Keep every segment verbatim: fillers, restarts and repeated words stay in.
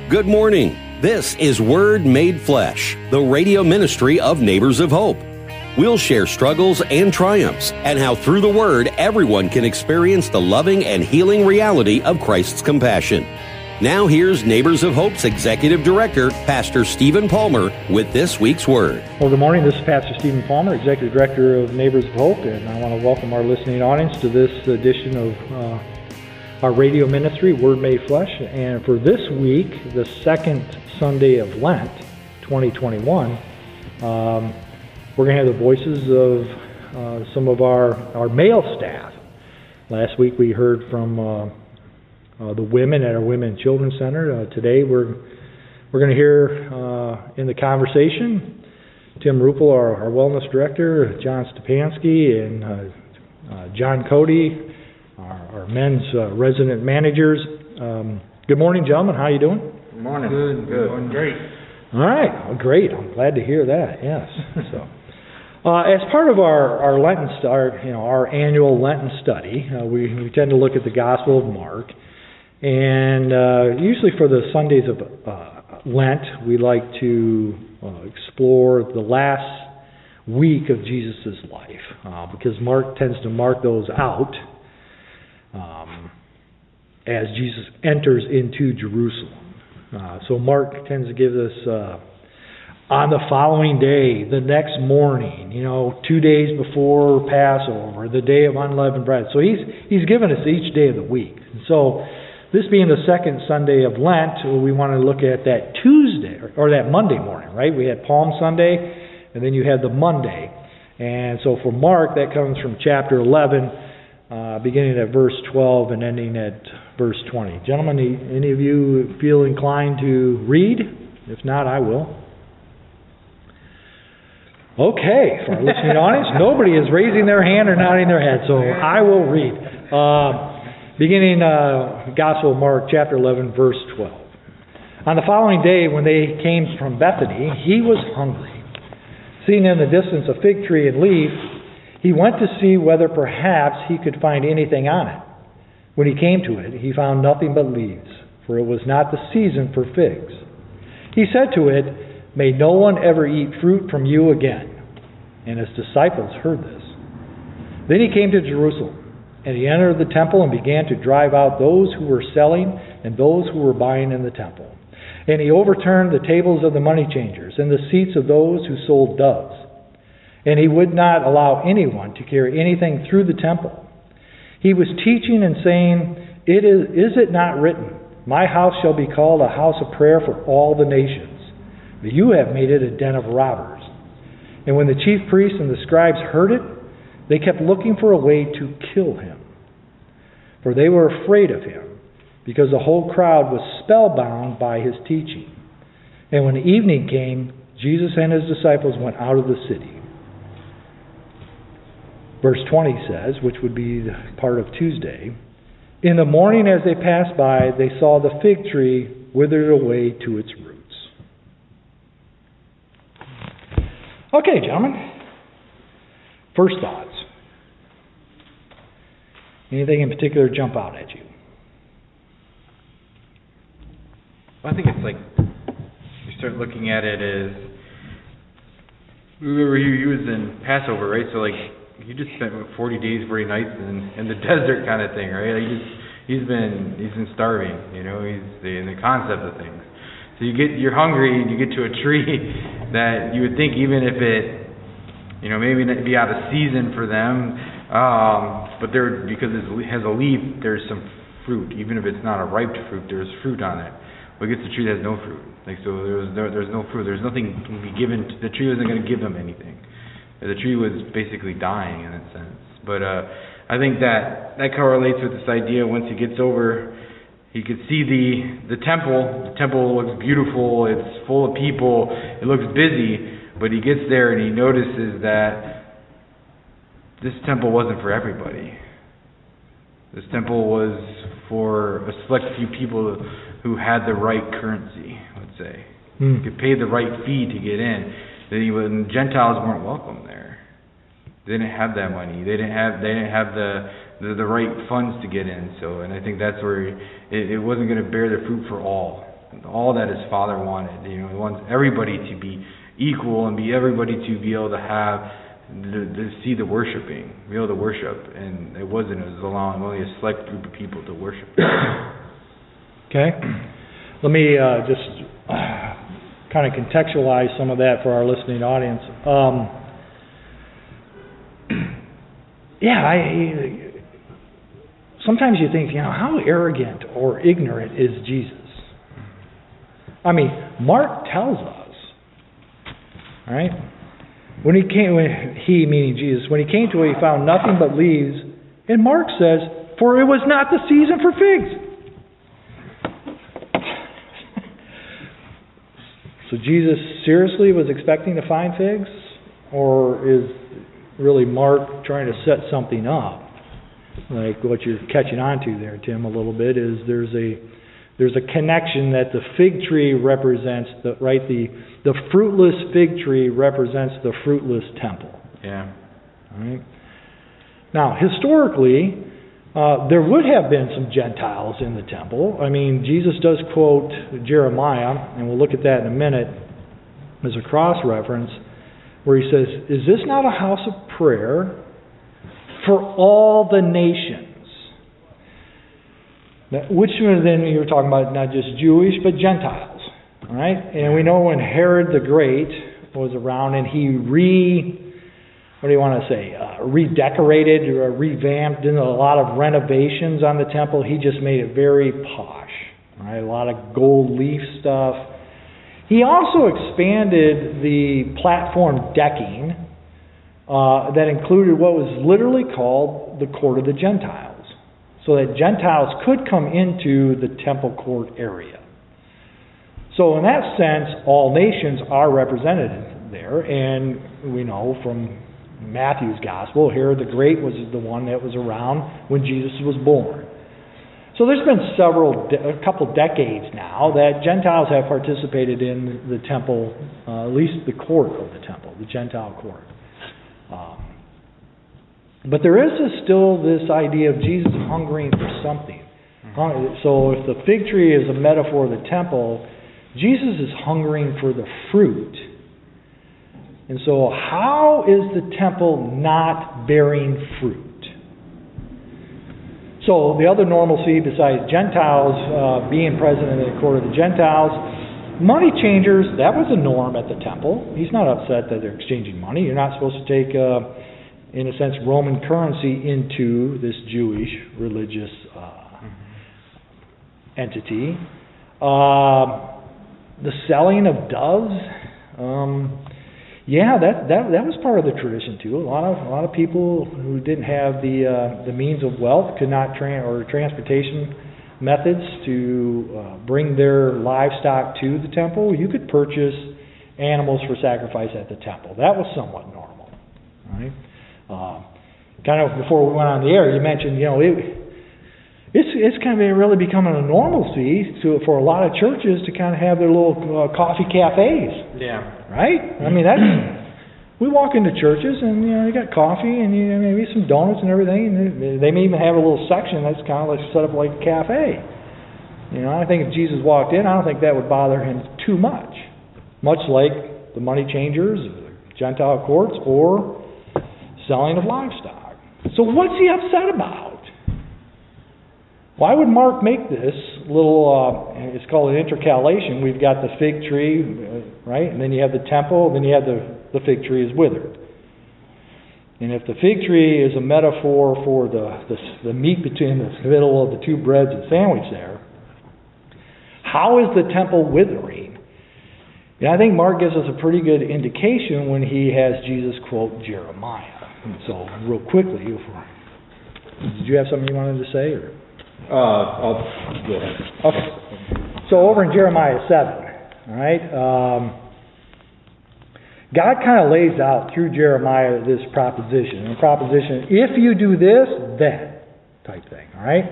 Good morning. This is Word Made Flesh, the radio ministry of Neighbors of Hope. We'll share struggles and triumphs and how through the Word everyone can experience the loving and healing reality of Christ's compassion. Now here's Neighbors of Hope's Executive Director, Pastor Stephen Palmer, with this week's Word. Well, good morning. This is Pastor Stephen Palmer, Executive Director of Neighbors of Hope, and I want to welcome our listening audience to this edition of uh, our radio ministry, Word Made Flesh. And for this week, the second Sunday of Lent, twenty twenty-one, um, we're going to have the voices of uh, some of our, our male staff. Last week we heard from uh, uh, the women at our Women and Children's Center. Uh, today we're we're going to hear uh, in the conversation Tim Ruppel, our, our Wellness Director, John Stepansky, and uh, uh, John Cody, our, our men's uh, resident managers. Um, good morning, gentlemen. How are you doing? Good morning. Good. Good. Doing great. All right. Well, great. I'm glad to hear that. Yes. So. Uh, as part of our, our Lenten, our, you know, our annual Lenten study, uh, we, we tend to look at the Gospel of Mark, and uh, usually for the Sundays of uh, Lent, we like to uh, explore the last week of Jesus' life, uh, because Mark tends to mark those out um, as Jesus enters into Jerusalem. Uh, so Mark tends to give us uh, on the following day, the next morning, you know, two days before Passover, the day of unleavened bread. So he's he's given us each day of the week. And so this being the second Sunday of Lent, we want to look at that Tuesday, or, or that Monday morning, right? We had Palm Sunday, and then you had the Monday. And so for Mark, that comes from chapter eleven, uh, beginning at verse twelve and ending at verse twenty. Gentlemen, any of you feel inclined to read? If not, I will. Okay, for our listening audience, nobody is raising their hand or nodding their head, so I will read. Uh, beginning uh, Gospel of Mark, chapter eleven, verse twelve. On the following day, when they came from Bethany, he was hungry. Seeing in the distance a fig tree and leaf, he went to see whether perhaps he could find anything on it. When he came to it, he found nothing but leaves, for it was not the season for figs. He said to it, "May no one ever eat fruit from you again." And his disciples heard this. Then he came to Jerusalem, and he entered the temple and began to drive out those who were selling and those who were buying in the temple. And he overturned the tables of the money changers and the seats of those who sold doves. And he would not allow anyone to carry anything through the temple. He was teaching and saying, "It is, is it not written, 'My house shall be called a house of prayer for all the nations'? But you have made it a den of robbers." And when the chief priests and the scribes heard it, they kept looking for a way to kill him. For they were afraid of him, because the whole crowd was spellbound by his teaching. And when evening came, Jesus and his disciples went out of the city. Verse twenty says, which would be part of Tuesday, "In the morning as they passed by, they saw the fig tree withered away to its roots." Okay, gentlemen. First thoughts. Anything in particular jump out at you? Well, I think it's like you start looking at it as remember he, he was in Passover, right? So like he just spent what, forty days, forty nights in, in the desert kind of thing, right? Like he just he's been he's been starving, you know. He's the in the concept of things. So you get you're hungry and you get to a tree that you would think even if it, you know, maybe not be out of season for them, um, but there because it has a leaf, there's some fruit. Even if it's not a ripe fruit, there's fruit on it. But it gets the tree that has no fruit. Like so, there was no, there's no fruit. There's nothing to be given. To, the tree wasn't going to give them anything. The tree was basically dying in that sense. But uh, I think that that correlates with this idea. Once he gets over. He could see the, the temple. The temple looks beautiful. It's full of people. It looks busy. But he gets there and he notices that this temple wasn't for everybody. This temple was for a select few people who had the right currency, let's say. Hmm. Could pay the right fee to get in. The Gentiles weren't welcome there. They didn't have that money. They didn't have. They didn't have the the, the right funds to get in. So, and I think that's where it, it wasn't going to bear the fruit for all. all that his Father wanted. You know, he wants everybody to be equal and be everybody to be able to have to, to see the worshiping, be able to worship, and it wasn't. It was allowing only a select group of people to worship. Okay, let me uh, just uh, kind of contextualize some of that for our listening audience. Um, yeah, I. Sometimes you think, you know, how arrogant or ignorant is Jesus? I mean, Mark tells us, right? When he came, when he, meaning Jesus, when he came to it, he found nothing but leaves. And Mark says, for it was not the season for figs. So Jesus seriously was expecting to find figs? Or is really Mark trying to set something up? Like what you're catching on to there, Tim, a little bit, is there's a there's a connection that the fig tree represents the right the the fruitless fig tree represents the fruitless temple. Yeah. All right. Now, historically, uh, there would have been some Gentiles in the temple. I mean, Jesus does quote Jeremiah, and we'll look at that in a minute as a cross reference, where he says, "Is this not a house of prayer for all the nations?" Now, which then you're talking about not just Jewish, but Gentiles. All right? And we know when Herod the Great was around and he re, what do you want to say, uh, redecorated or revamped, did a lot of renovations on the temple, he just made it very posh. All right? A lot of gold leaf stuff. He also expanded the platform decking Uh, that included what was literally called the court of the Gentiles, so that Gentiles could come into the temple court area. So in that sense, all nations are represented there, and we know from Matthew's Gospel, Herod the Great was the one that was around when Jesus was born. So there's been several, de- a couple decades now that Gentiles have participated in the temple, uh, at least the court of the temple, the Gentile court. Um, but there is this, still this idea of Jesus hungering for something. Mm-hmm. So if the fig tree is a metaphor of the temple, Jesus is hungering for the fruit. And so how is the temple not bearing fruit? So the other normalcy besides Gentiles uh, being present in the court of the Gentiles, money changers, that was a norm at the temple. He's not upset that they're exchanging money. You're not supposed to take, uh, in a sense, Roman currency into this Jewish religious uh, mm-hmm. entity. Uh, the selling of doves, um, yeah, that, that that was part of the tradition too. A lot of a lot of people who didn't have the uh, the means of wealth could not tra- or transportation methods to uh, bring their livestock to the temple. You could purchase animals for sacrifice at the temple. That was somewhat normal, right? Uh, kind of before we went on the air, you mentioned, you know, it, it's it's kind of really becoming a normalcy to for a lot of churches to kind of have their little uh, coffee cafes. Yeah. Right? I mean, that's we walk into churches and, you know, you got coffee and you know, maybe some donuts and everything. And they may even have a little section that's kind of like set up like a cafe. You know, I think if Jesus walked in, I don't think that would bother him too much. Much like the money changers, the Gentile courts, or selling of livestock. So what's he upset about? Why would Mark make this little, uh, it's called an intercalation. We've got the fig tree, right? And then you have the temple, and then you have the, the fig tree is withered. And if the fig tree is a metaphor for the, the, the meat between the middle of the two breads and sandwich there, how is the temple withering? And I think Mark gives us a pretty good indication when he has Jesus quote Jeremiah. And so, real quickly, did you have something you wanted to say? Or? Uh, I'll go ahead. Okay. So over in Jeremiah seven, all right, um, God kind of lays out through Jeremiah this proposition. And the proposition, if you do this, then, type thing, all right?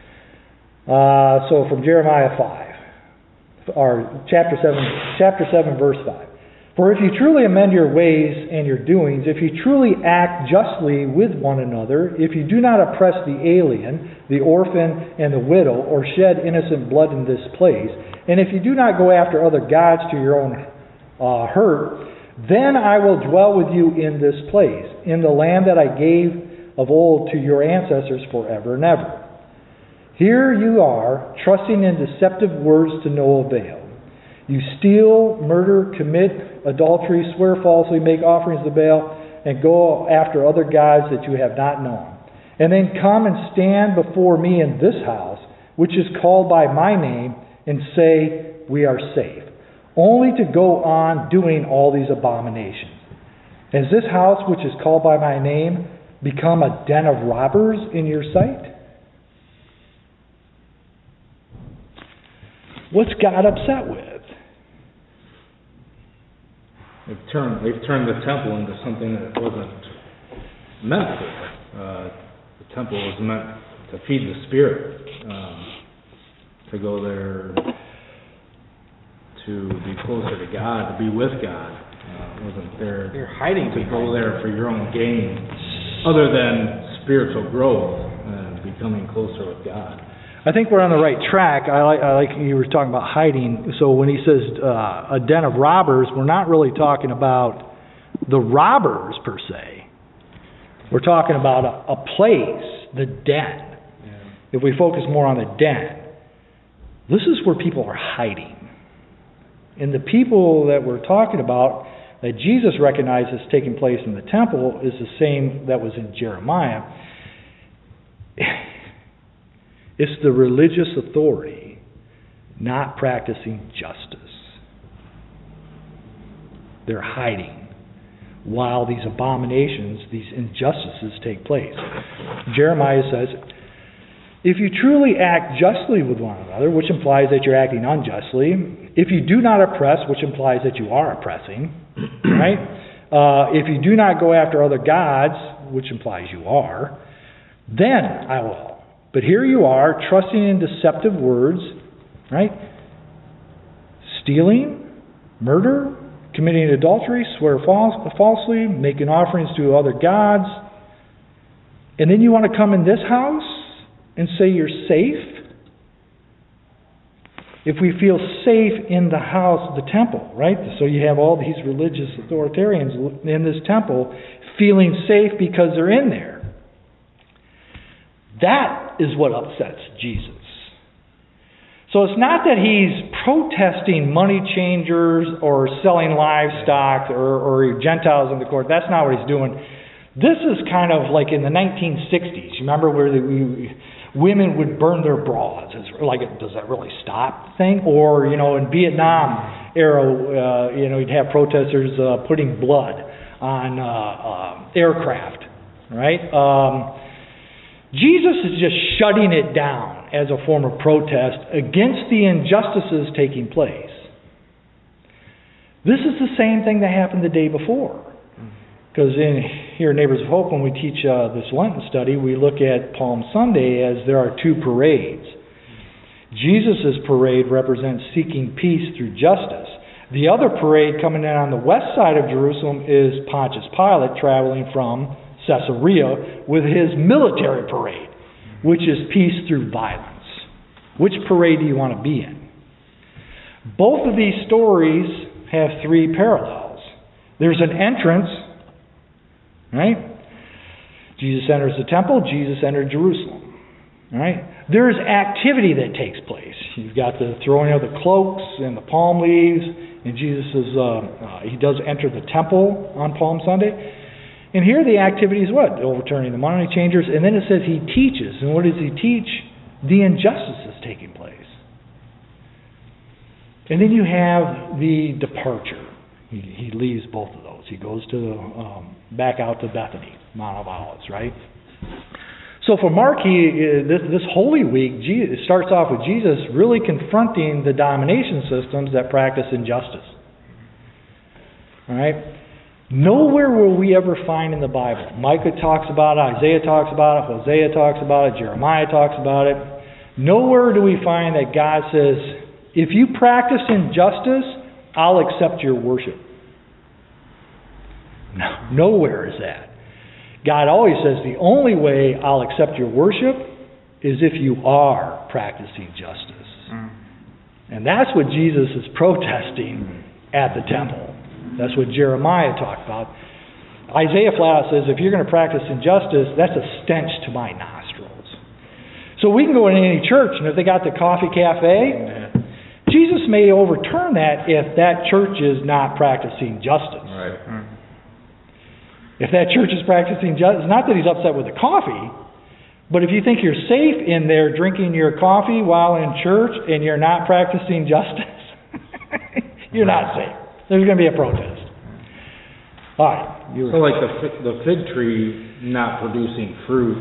Uh, so from Jeremiah five, or chapter seven, chapter seven, verse five. For if you truly amend your ways and your doings, if you truly act justly with one another, if you do not oppress the alien, the orphan, and the widow, or shed innocent blood in this place, and if you do not go after other gods to your own uh, hurt, then I will dwell with you in this place, in the land that I gave of old to your ancestors forever and ever. Here you are, trusting in deceptive words to no avail. You steal, murder, commit adultery, swear falsely, make offerings to Baal, and go after other gods that you have not known. And then come and stand before me in this house, which is called by my name, and say, we are safe. Only to go on doing all these abominations. Has this house, which is called by my name, become a den of robbers in your sight? What's God upset with? They've turned, they've turned the temple into something that it wasn't meant for. Uh, the temple was meant to feed the Spirit, um, to go there to be closer to God, to be with God. Uh, it wasn't there You're hiding to go there for your own gain, other than spiritual growth and becoming closer with God. I think we're on the right track. I like, I like you were talking about hiding. So when he says uh, a den of robbers, we're not really talking about the robbers per se. We're talking about a, a place, the den. Yeah. If we focus more on the den, this is where people are hiding. And the people that we're talking about, that Jesus recognizes taking place in the temple, is the same that was in Jeremiah. It's the religious authority not practicing justice. They're hiding while these abominations, these injustices take place. Jeremiah says, if you truly act justly with one another, which implies that you're acting unjustly, if you do not oppress, which implies that you are oppressing, right? Uh, if you do not go after other gods, which implies you are, then I will. But here you are, trusting in deceptive words, right? Stealing, murder, committing adultery, swear false, falsely, making offerings to other gods. And then you want to come in this house and say you're safe? If we feel safe in the house, the temple, right? So you have all these religious authoritarians in this temple feeling safe because they're in there. That is what upsets Jesus. So it's not that he's protesting money changers or selling livestock or, or Gentiles in the court. That's not what he's doing. This is kind of like in the nineteen sixties. You remember where the, we, women would burn their bras? It's like, does that really stop thing? Or, you know, in Vietnam era, uh, you know, you'd have protesters uh, putting blood on uh, uh, aircraft, right? Um, Jesus is just shutting it down as a form of protest against the injustices taking place. This is the same thing that happened the day before. Because in here at Neighbors of Hope, when we teach uh, this Lenten study, we look at Palm Sunday as there are two parades. Jesus' parade represents seeking peace through justice. The other parade coming in on the west side of Jerusalem is Pontius Pilate traveling from Caesarea with his military parade, which is peace through violence. Which parade do you want to be in? Both of these stories have three parallels. There's an entrance, right? Jesus enters the temple, Jesus entered Jerusalem. Right? There's activity that takes place. You've got the throwing of the cloaks and the palm leaves, and Jesus is, uh, uh, he does enter the temple on Palm Sunday. And here the activity is what? Overturning the money changers. And then it says he teaches. And what does he teach? The injustices taking place. And then you have the departure. He, he leaves both of those. He goes to the, um, back out to Bethany, Mount of Olives, right? So for Mark, he, this, this Holy Week Jesus, starts off with Jesus really confronting the domination systems that practice injustice. All right? Nowhere will we ever find in the Bible. Micah talks about it, Isaiah talks about it, Hosea talks about it, Jeremiah talks about it. Nowhere do we find that God says, if you practice injustice, I'll accept your worship. Nowhere is that. God always says the only way I'll accept your worship is if you are practicing justice. Mm. And that's what Jesus is protesting at the temple. That's what Jeremiah talked about. Isaiah flat out says, if you're going to practice injustice, that's a stench to my nostrils. So we can go in any church, and if they got the coffee cafe, yeah. Jesus may overturn that if that church is not practicing justice. Right. Mm. If that church is practicing justice, not that he's upset with the coffee, but if you think you're safe in there drinking your coffee while in church and you're not practicing justice, you're not safe. There's going to be a protest. All right. So like the the fig tree not producing fruit,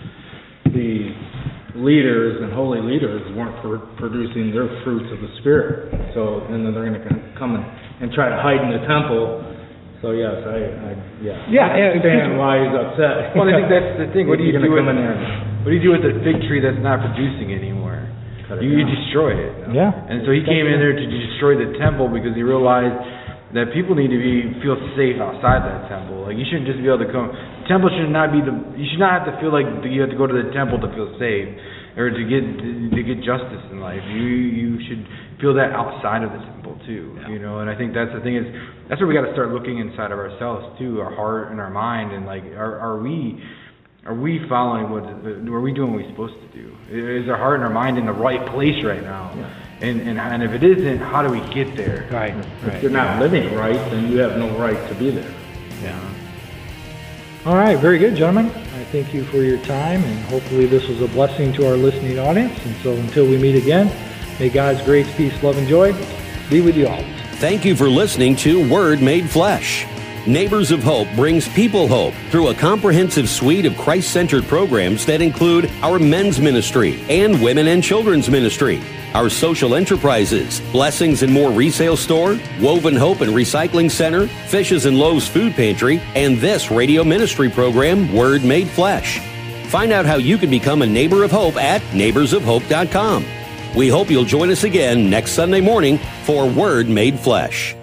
the leaders and holy leaders weren't pr- producing their fruits of the Spirit. So and then they're going to come and, and try to hide in the temple. So yes, I, I yeah. Yeah, I understand why he's upset. Well, I think that's the thing. What do you do with come in there? What do you do with the fig tree that's not producing anymore? You, you destroy it. Yeah. And so he came in there to destroy the temple because he realized that people need to be feel safe outside that temple. Like you shouldn't just be able to come. The temple should not be the. You should not have to feel like you have to go to the temple to feel safe or to get to get justice in life. You you should feel that outside of the temple too. Yeah. You know, and I think that's the thing is that's where we got to start looking inside of ourselves too, our heart and our mind, and like are are we. Are we following what? Are we doing what we're supposed to do? Is our heart and our mind in the right place right now? Yeah. And, and and if it isn't, how do we get there? Right. If right. you're not living right, then you have no right to be there. Yeah. All right. Very good, gentlemen. I thank you for your time, and hopefully this was a blessing to our listening audience. And so until we meet again, may God's grace, peace, love, and joy be with you all. Thank you for listening to Word Made Flesh. Neighbors of Hope brings people hope through a comprehensive suite of Christ-centered programs that include our men's ministry and women and children's ministry, our social enterprises, Blessings and More resale store, Woven Hope and Recycling Center, Fishes and Loaves Food Pantry, and this radio ministry program, Word Made Flesh. Find out how you can become a neighbor of hope at neighbors of hope dot com. We hope you'll join us again next Sunday morning for Word Made Flesh.